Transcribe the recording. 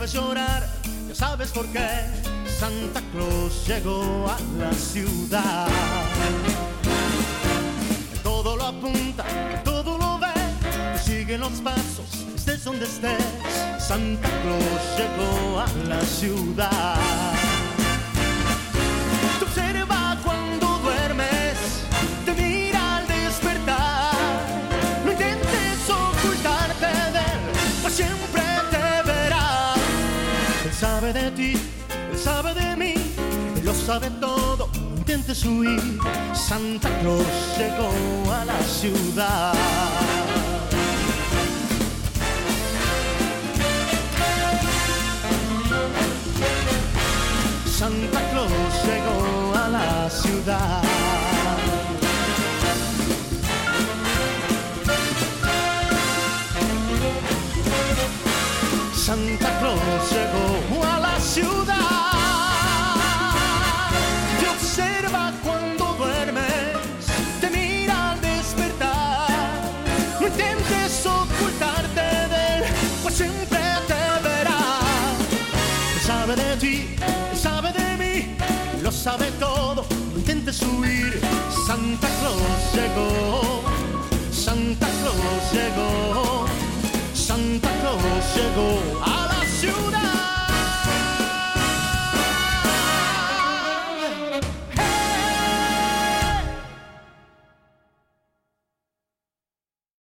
puedes llorar, ya sabes por qué. Santa Claus llegó a la ciudad. Todo lo apunta, todo lo ve, te sigue los pasos, estés donde estés. Santa Claus llegó a la ciudad. Te observa cuando duermes, te mira al despertar. No intentes ocultarte de él, pues siempre te verá. Él sabe de ti, él sabe de mí, él lo sabe todo, no intentes huir. Santa Claus llegó a la ciudad. Santa Claus llegó a la ciudad. Santa Claus llegó a la ciudad. Te observa cuando duermes, te mira al despertar. No intentes ocultarte de él, pues siempre te verá. Él sabe de ti, él sabe de mí, lo sabe todo, no intentes huir. Santa Claus llegó, Santa Claus llegó, Santa Claus llegó a la ciudad.